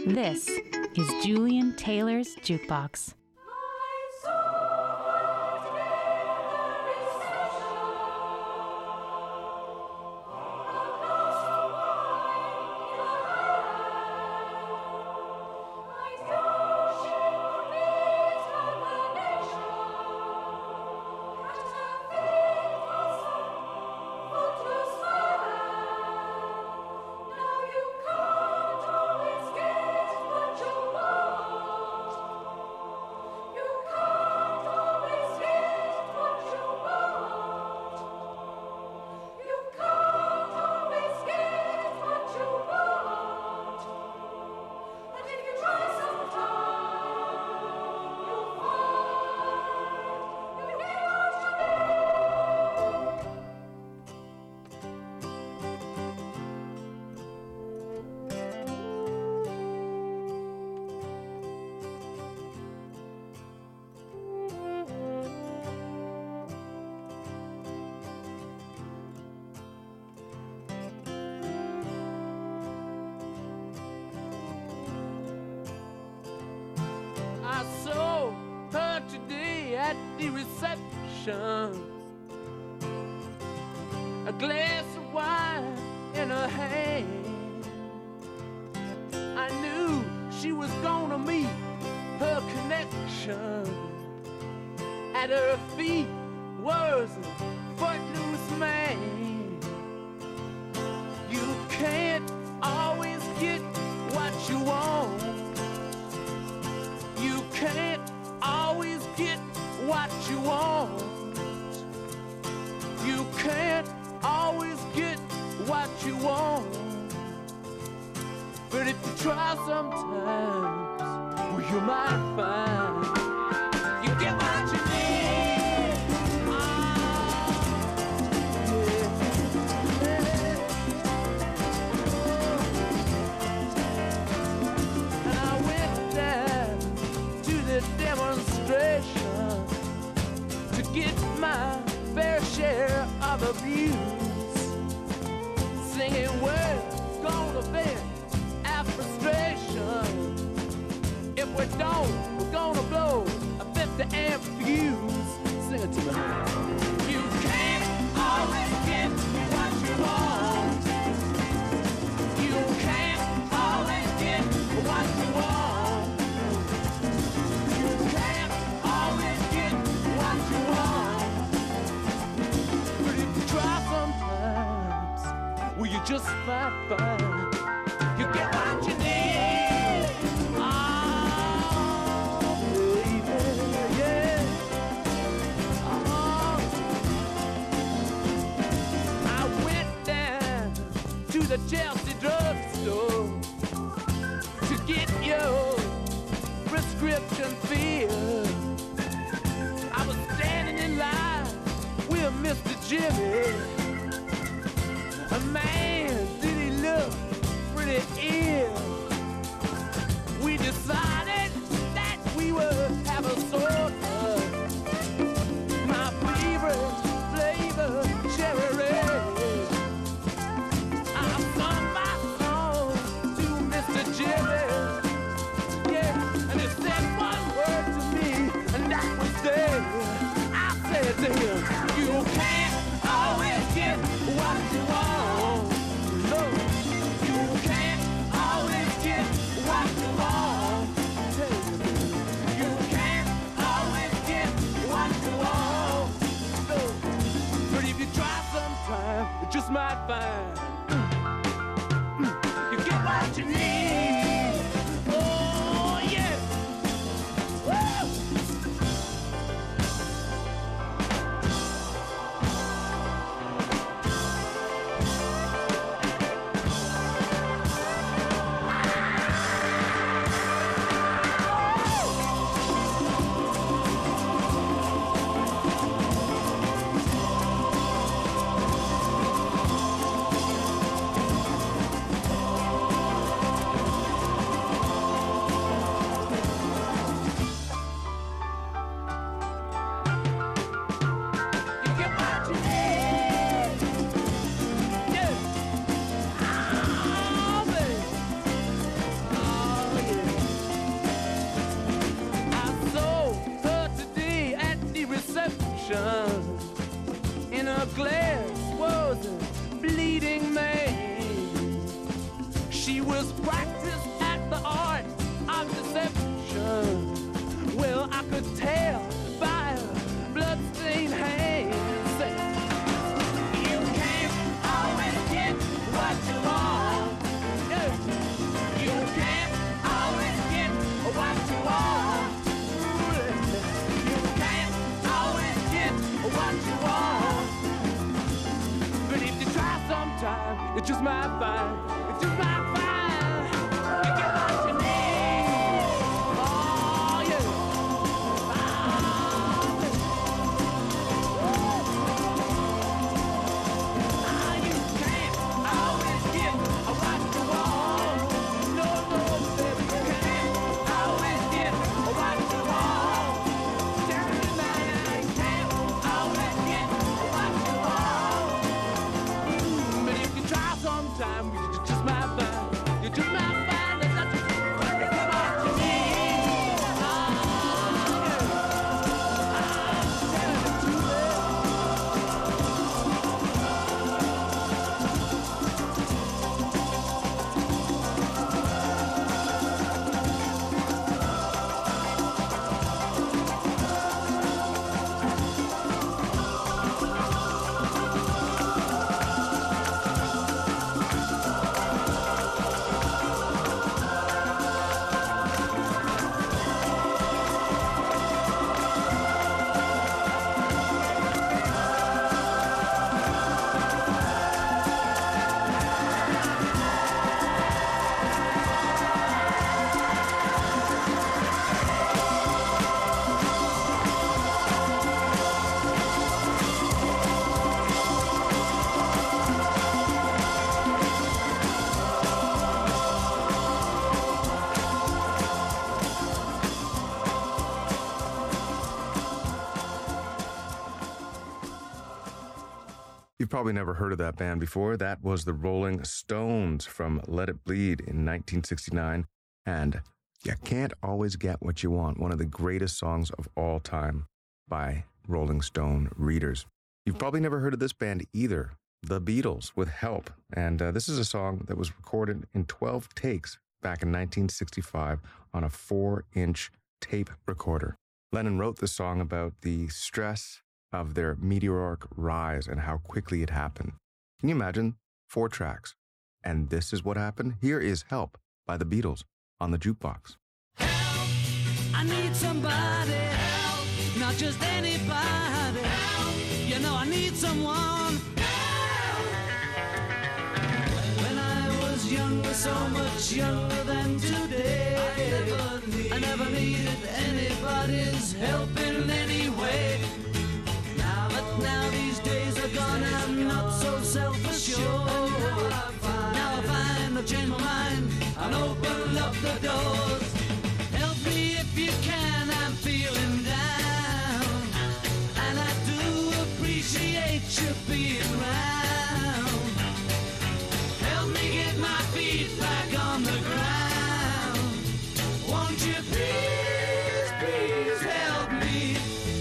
This is Julian Taylor's Jukebox. A glass of wine in her hand. I knew she was gonna meet her connection. At her feet was a footloose man. You can't always get what you want. You can't always get what you want. You can't always get what you want. But if you try sometimes, well, you might find you get what you need. Oh, yeah. And I went down to the demonstration to get my fair share of abuse, singing words gonna vent our frustration. If we don't, we're gonna blow a 50 amp fuse. Sing it to me. You can't always get what you want. You can't always get what you want. You can't always get what you want. Try sometimes, well, you just might find you get what you need. Oh, baby, yeah. Oh, I went down to the Chelsea drugstore to get your prescription filled. I was standing in line with Mr. Jimmy. A man, did he look pretty ill? We decided that we would have a soda. My favorite flavor, cherry red. I'm somebody You've probably never heard of that band before. That was the Rolling Stones from Let It Bleed in 1969. And You Can't Always Get What You Want, one of the greatest songs of all time by Rolling Stone readers. You've probably never heard of this band either, The Beatles with Help. And this is a song that was recorded in 12 takes back in 1965 on a 4-inch tape recorder. Lennon wrote the song about the stress of their meteoric rise and how quickly it happened. Can you imagine? 4 tracks. And this is what happened? Here is Help by the Beatles on the jukebox. Help, I need somebody. Help, not just anybody. Help, you know I need someone. Help. When I was younger, so much younger than today, I never needed anybody's help in any way. Now these days are gone, I'm not so self-assured. Now I find I've changed my mind and opened up the doors. Help me if you can, I'm feeling down, and I do appreciate you being around. Help me get my feet back on the ground. Won't you please, please help me?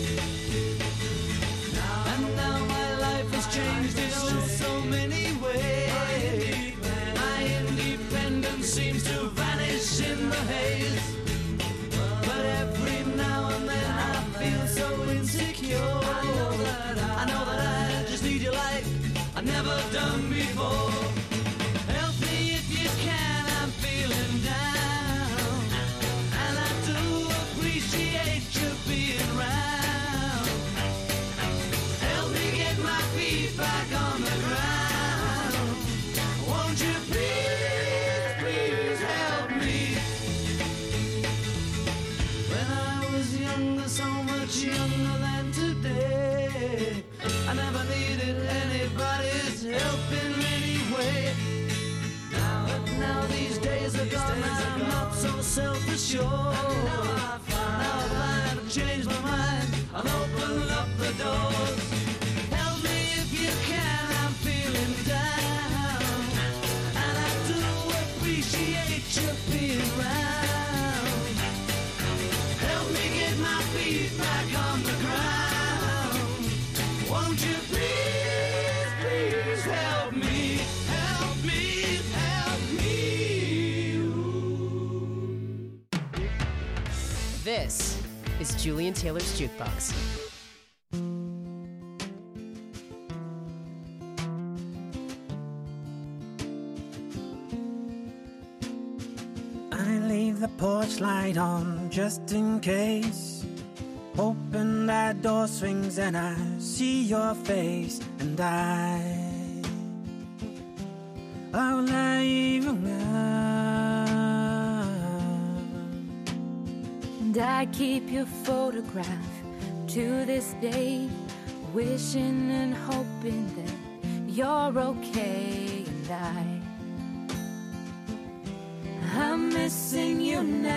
Changed in so many ways. My independence seems to vanish in the haze. But every now and then I feel so insecure. I know that I just need you like I've never done before. Help me if you can, I'm feeling down, and I do appreciate you being around. Back on the ground. Won't you please, please help me? When I was younger, so much younger than today, I never needed anybody's help in any way. Now these days are gone, I'm not so self-assured. Now I find I've changed my mind, I've opened up the doors. You can, I'm feeling down, and I do appreciate you being around. Help me get my feet back on the ground. Won't you please, please help me, help me, help me. This is Julian Taylor's Jukebox. The porch light on just in case. Open that door swings and I see your face, and I'll leave And I keep your photograph to this day, wishing and hoping that you're okay, and I'm missing you now.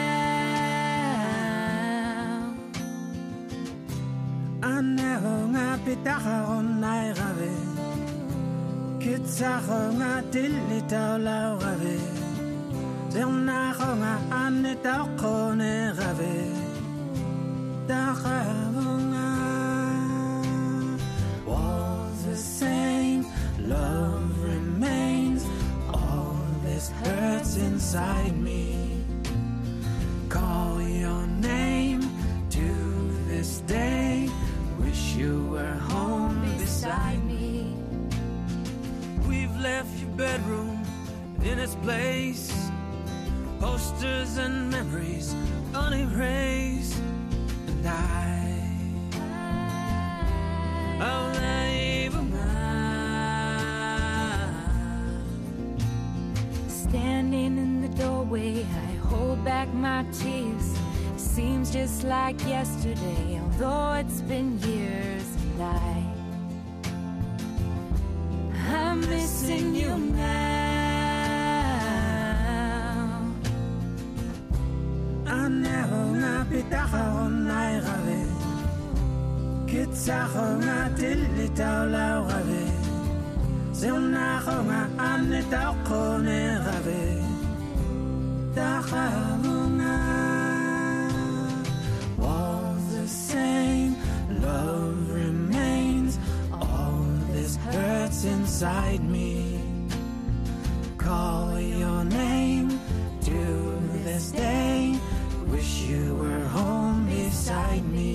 Anero nga pitaka na rave, kitsa nga dilita la rave, zerna nga aneta kone rave, nga. Walls the same, love remains. This hurts inside me. Call your name to this day. Wish you were home beside me. We've left your bedroom in its place. Posters and memories unerased. And I'll leave them Standing in the doorway, I hold back my tears. Seems just like yesterday, although it's been years, and I'm missing you now. Anero nga pitaka na rave, kitsa nga dilita la rave. Zilnachonga anetauchone rave. Dachavunga. Walls the same, love remains. All this hurts inside me. Call your name to this day. Wish you were home beside me.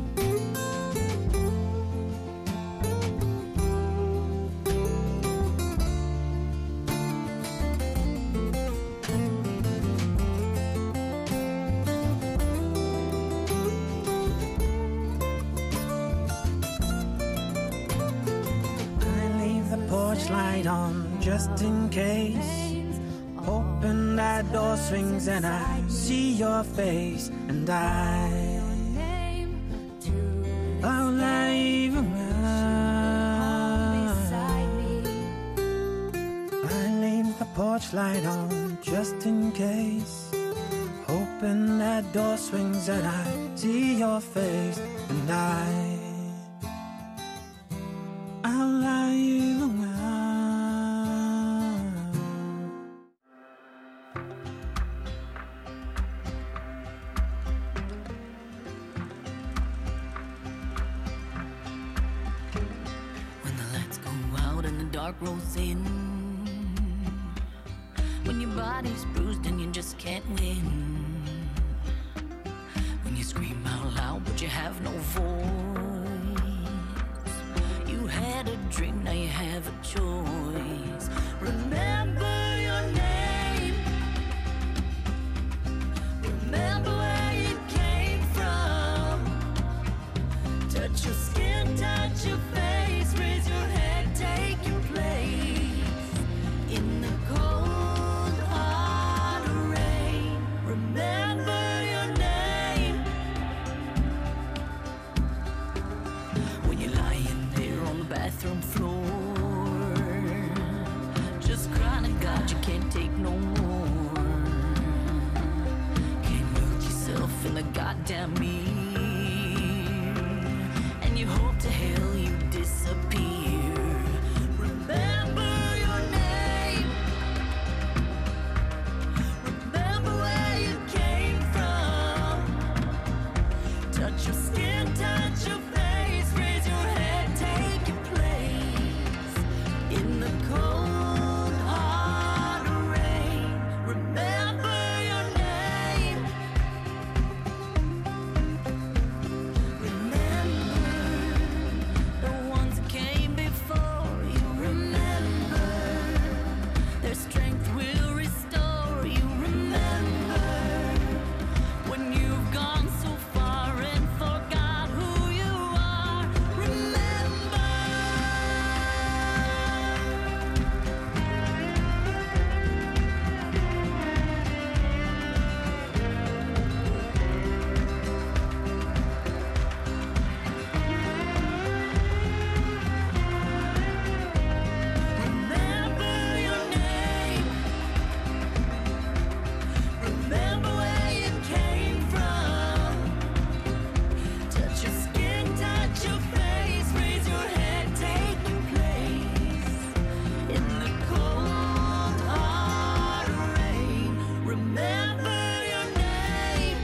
Light on just in case, hoping that door swings and I see your face, and I'll leave I leave the porch light on just in case, hoping that door swings and I see your face, and I'll leave dark rolls in, when your body's bruised and you just can't win, when you scream out loud but you have no voice. You had a dream, now you have a choice. Remember your name. Remember where you came from. Touch your skin, touch your face, raise your head, take your place in the cold hard rain. Remember your name. When you're lying there on the bathroom floor, just crying to God you can't take no more. Can't look yourself in the goddamn mirror, and you hope to hell you disappear. Remember your name. Remember where you came from. Touch your skin, touch your face, raise your head, take your place in the cold hard rain. Remember your name. Remember the ones that came before you. Remember their strength will restore you. Remember when you've gone so far and forgot who you are. Remember. Remember your name. Remember where you came from. Touch your skin, touch your face, raise your head, take your place in the cold hard rain. Remember your name.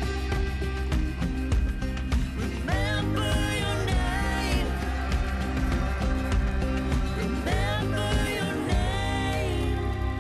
Remember your name. Remember your name.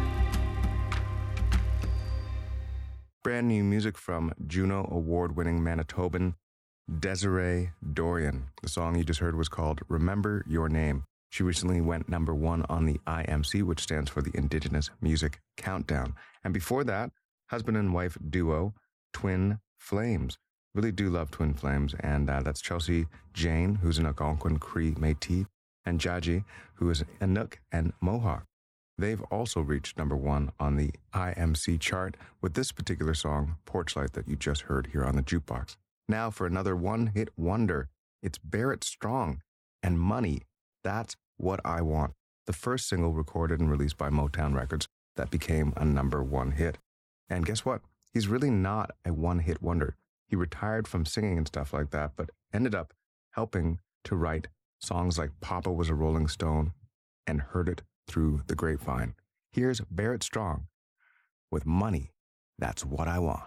Brand new music from Juno Award-winning Manitoban Desiree Dorian. The song you just heard was called Remember Your Name. She recently went #1 on the IMC, which stands for the Indigenous Music Countdown. And before that, husband and wife duo, Twin Flames. Really do love Twin Flames. And that's Chelsea Jane, who's an Algonquin Cree Métis, and Jaji, who is Inuk and Mohawk. They've also reached #1 on the IMC chart with this particular song, Porch Light, that you just heard here on the Jukebox. Now for another one-hit wonder. It's Barrett Strong and Money. That's What I Want. The first single recorded and released by Motown Records that became a #1 hit. And guess what? He's really not a one-hit wonder. He retired from singing and stuff like that, but ended up helping to write songs like Papa Was a Rolling Stone and Heard It through the grapevine. Here's Barrett Strong with Money, That's What I Want.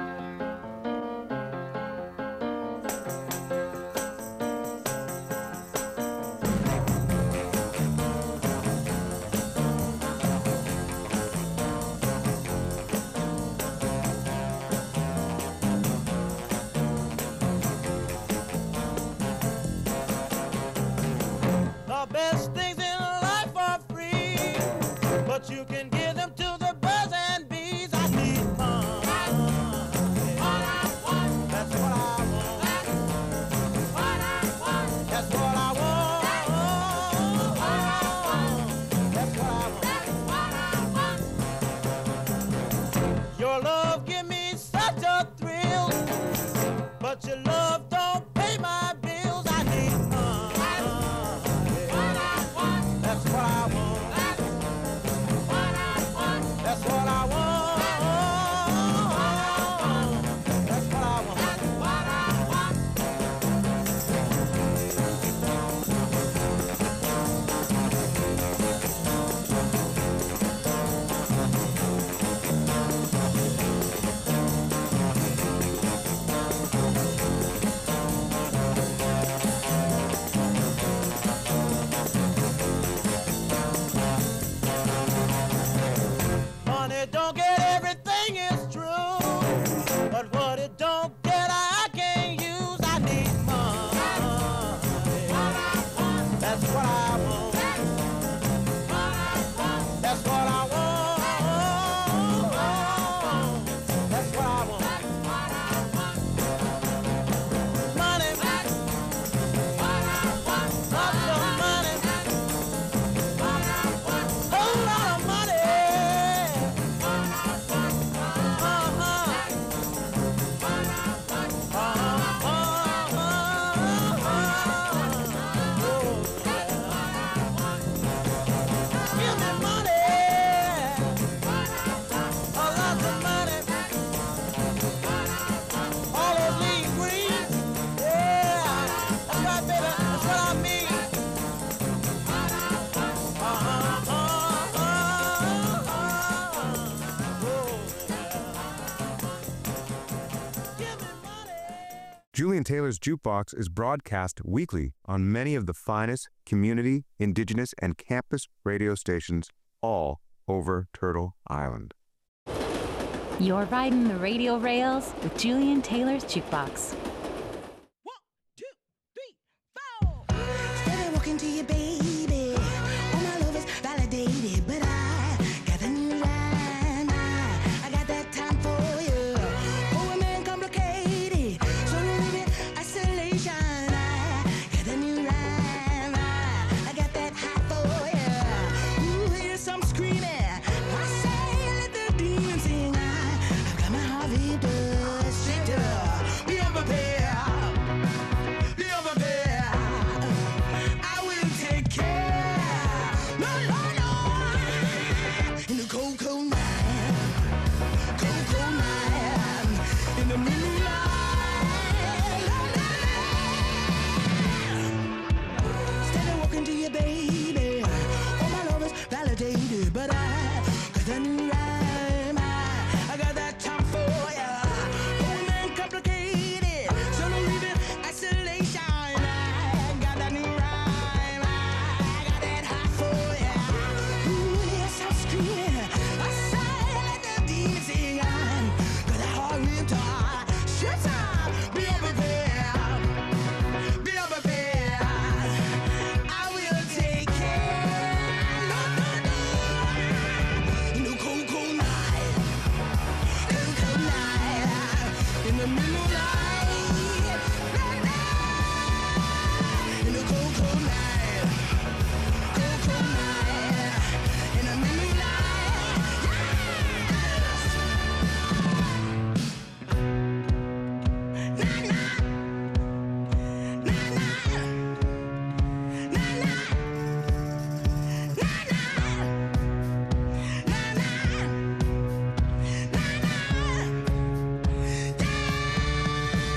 The best things in life are free, but you can give them to the birds and bees. I need money. That's what I want. That's what I want. That's what I want. That's what I want. Your love give me such a thrill, but your love don't pay my bills. I need money. That's what I want. That's what I want. That's what I want. Money don't get everything, is true, but what it don't get I can't use. I need money. That's what I want. That's what I want. That's what I want. Money. Lots of money. Whole lot of money. Give me money, a lot of money, all those leaves green, yeah, that's right, baby, that's what I mean. Give me money. Julian Taylor's Jukebox is broadcast weekly on many of the finest community, indigenous, and campus radio stations all over Turtle Island. You're riding the radio rails with Julian Taylor's Jukebox. 1, 2, 3, 4. Steady walking to you, baby. All my love is validated, but I got the new line. I got that time for you. Oh, a man complicated, so living isolation. I got the new rhyme. I got that hot for you. Ooh, hear some screaming. I say, let the demons sing. I've got my heart ripped up, stripped up. Be unprepared. Be unprepared. I will take care. No, no, no. In the cold, cold night. Cold, cold night. In the moonlight. Steady walking to you, baby. All my love is validated, but I got the new rhyme. I got that time for ya. Oh, man, complicated. So don't leave it isolation. I got that new rhyme. I got that hot for ya. Ooh, yes, I'm screaming. I say, let the demons sing. Got that heart ripped off. Shut up. Be unprepared. Be unprepared. I will take care. No, no, no. In the cold, cold night. Cold, cold night. In the moonlight. In the cold, cold night. Cold, cold night. In the moonlight. Yes. Na, na. Na, na. Na, na. Na, na. Na, na. Na, na.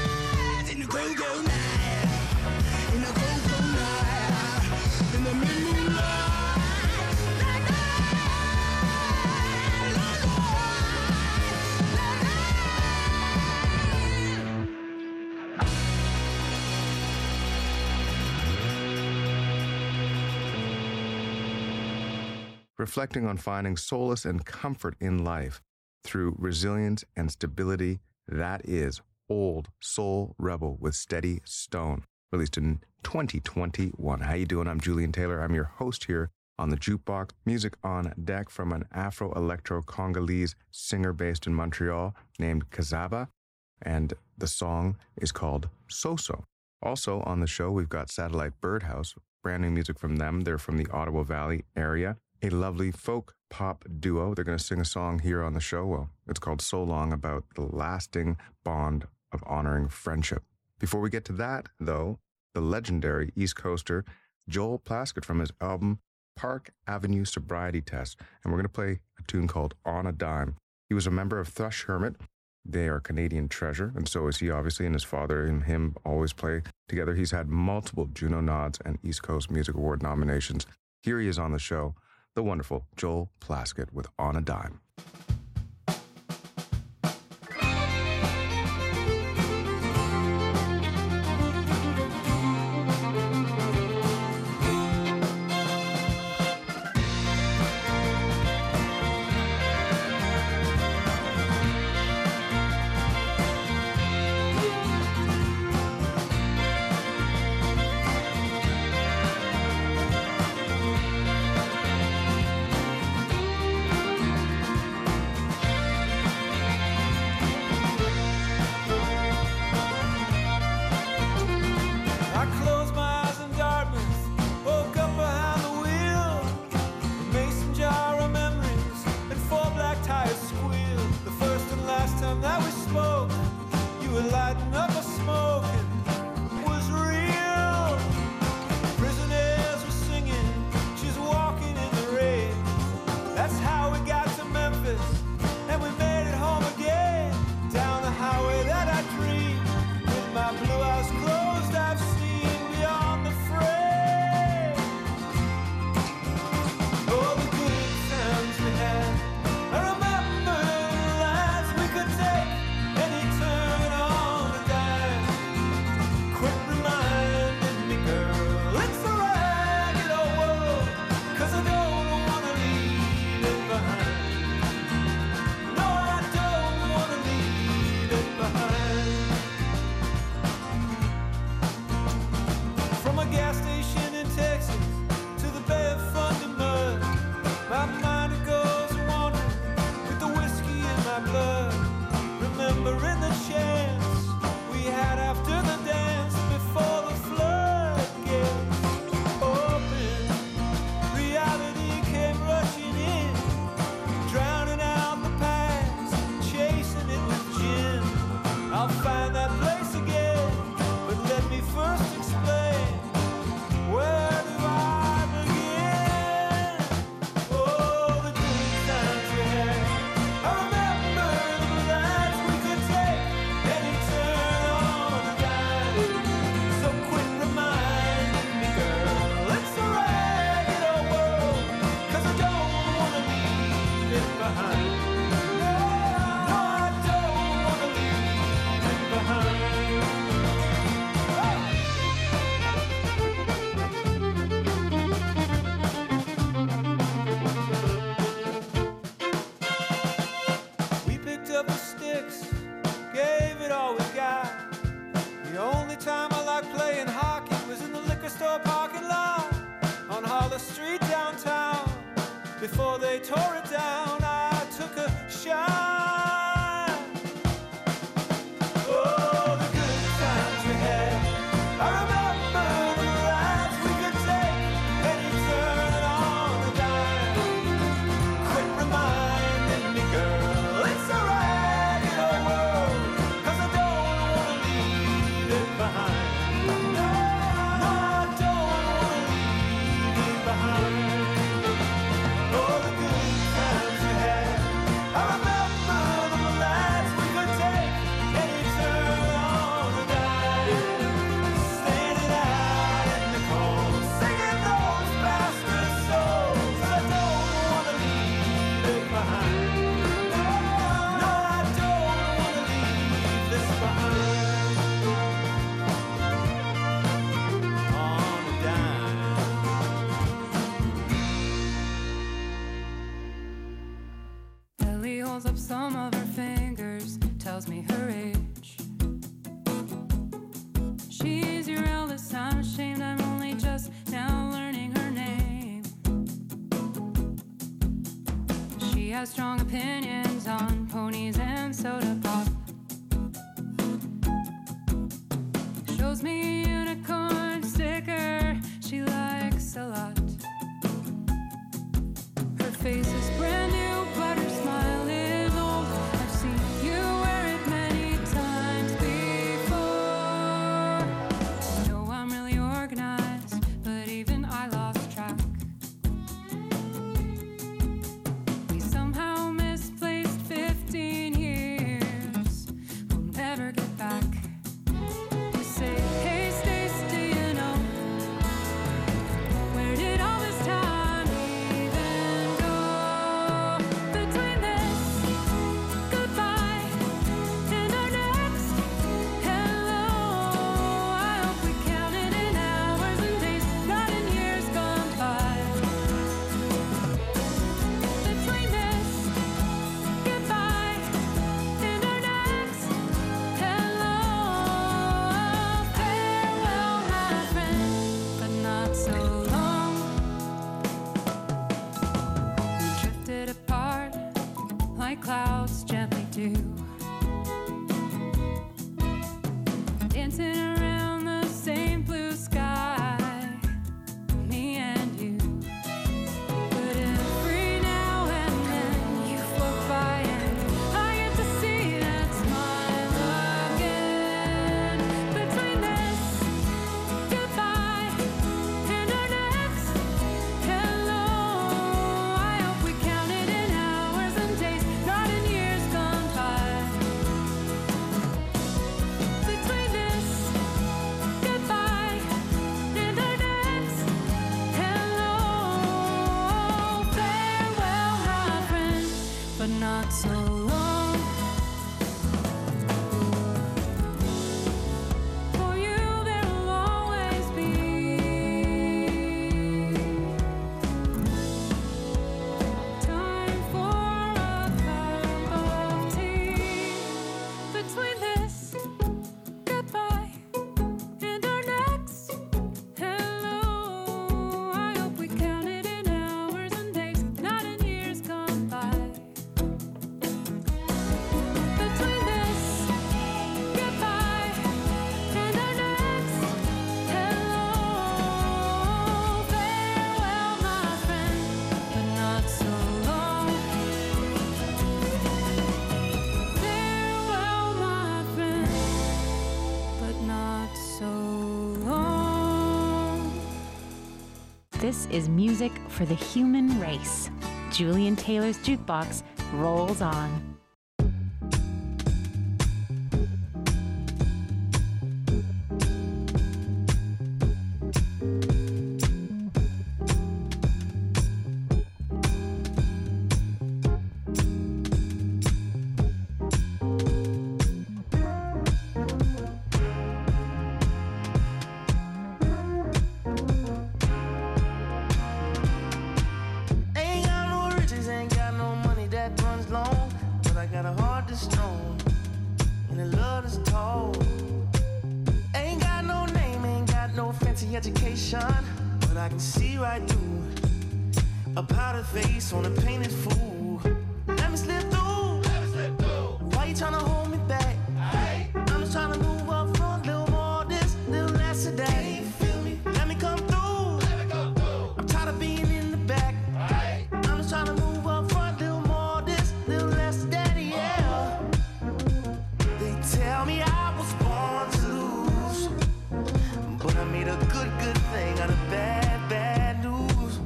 reflecting on finding solace and comfort in life through resilience and stability. That is Old Soul Rebel with Steady Stone, released in 2021. How you doing? I'm Julian Taylor. I'm your host here on the Jukebox. Music on deck from an Afro-Electro-Congolese singer based in Montreal named Kazaba, and the song is called So-So. Also on the show, we've got Satellite Birdhouse, brand new music from them. They're from the Ottawa Valley area, a lovely folk pop duo. They're going to sing a song here on the show. Well, it's called So Long, about the lasting bond of honoring friendship. Before we get to that, though, the legendary East Coaster Joel Plaskett from his album Park Avenue Sobriety Test, and we're going to play a tune called On a Dime. He was a member of Thrush Hermit. They are a Canadian treasure, and so is he, obviously, and his father and him always play together. He's had multiple Juno nods and East Coast Music Award nominations. Here he is on the show, the wonderful Joel Plaskett with On a Dime. Before they tore it down, I took a shot. Oh, the good times we had. I remember the rides we could take, any turn on a dime. Quit reminding me, girl, it's a ragged old world, 'cause I don't want to leave it behind. No, I don't want to leave it behind. I remember This is music for the human race. Julian Taylor's Jukebox rolls on. Education, but I can see right through a powdered face on a painted fool. Let me slip through. Why you tryna hold me back? I'm just tryna move up front, little more this, little less of that. Feel me? Let me come through. I'm tired of being in the back. I'm just tryna move up front, little more this, little less of that. Yeah. They tell me I was born to lose, but I made a good thing out of bad news.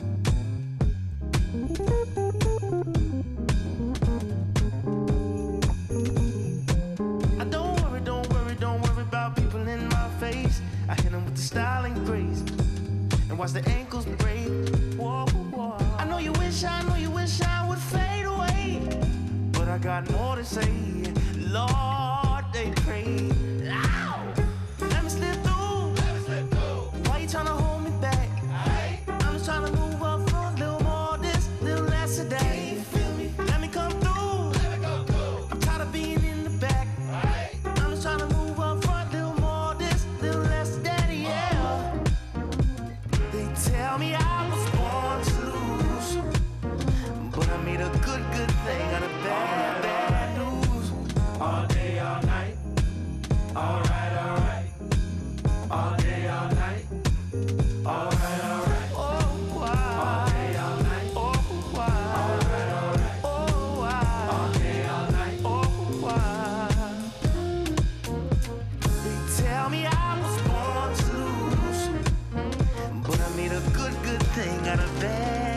I don't worry about people in my face. I hit them with the style and grace, and watch the ankles break. Whoa, whoa. I know you wish I would fade away, but I got more to say. Lord, they pray. Ow! Let me slip through. Tryna hold me back. I'm just tryna move up front, little more this, little less of that. Feel me? Let me come through. I'm tired of being in the back. I'm just tryna move up front, little more this, little less of that. Yeah. They tell me I was born to lose, but I made a good thing out of bad news. All day, all night. All right. All day, all night. All right. Oh, wow. All day, all night. Oh, wow. All right. Oh, wow. All day, all night. Oh, wow. They tell me I was born to lose, but I made a good thing out of bad.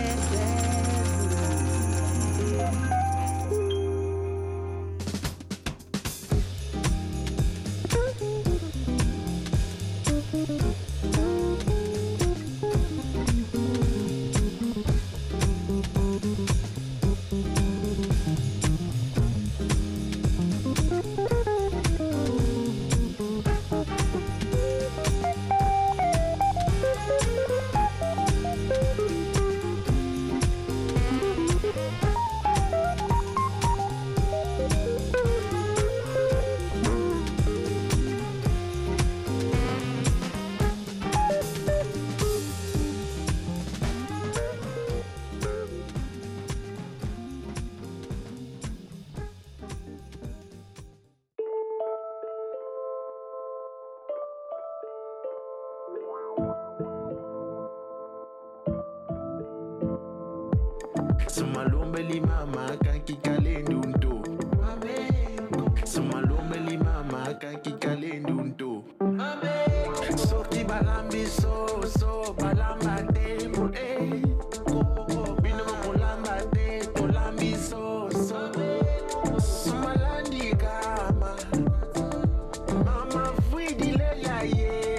Sumalumbeli mama kakikale ndunto. Sumalumbeli mama kakikale ndunto. Soki balambi so balamba te mo bino molamba te kolambi so sumalandi kama mama vuidi le ya ye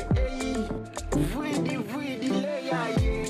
vuidi le ya ye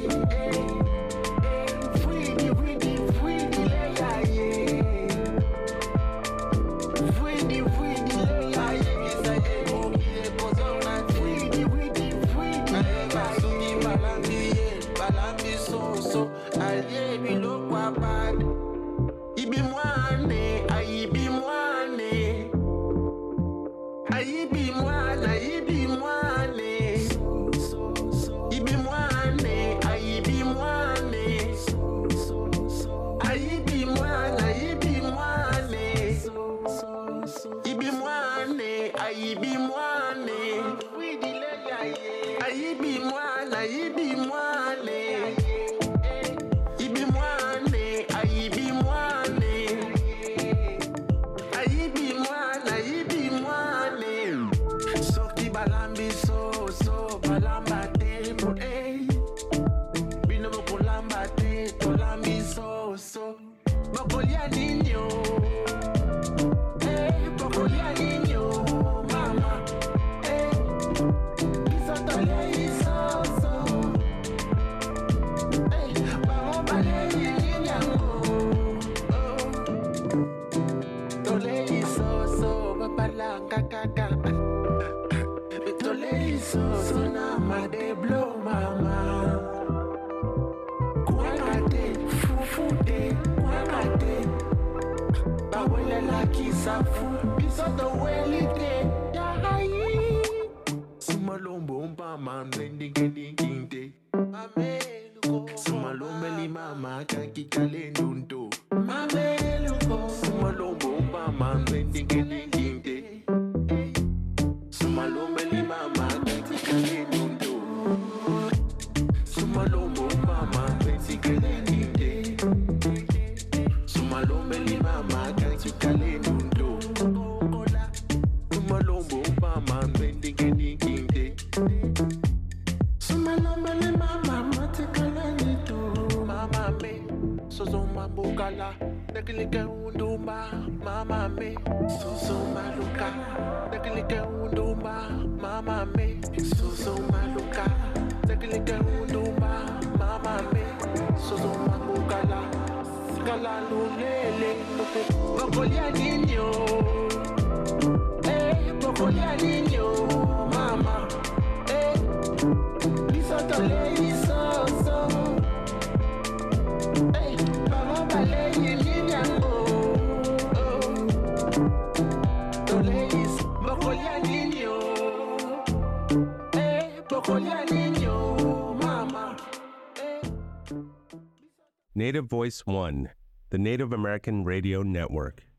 malanga kaka. Itole so na ma de blow mama. Kwakate, fufute, kwakate. Bawele la kisafu, bisoto welite. Yahayi. Sumalombo mama, mending kinte. Mameluko. Sumalombe li mama, kanki kalendunto. Mameluko. Sumalombo mama, mending kinte. Sumalombe li mama, kanki kalendunto. Sumalombo mama, mending kinte. Sumalombe li mama, kanki kalendunto. Sumalombo mama, mending kinte. Sumalombe li mama, matikalendito. Mama me, sozo mambukala. Nakilike undumba, mama me. Sozo maluka. Nakilike undumba, mama me. Sozo maluka. Nakilike undumba, mama me. Sozo mambukala. Kala lulele. Bokolia niño. Bokolia niño, mama. Lisoto le isoso. Mama bale yimiango. Toleis, bokolia niño. Bokolia niño, mama. Native Voice One, the Native American Radio Network.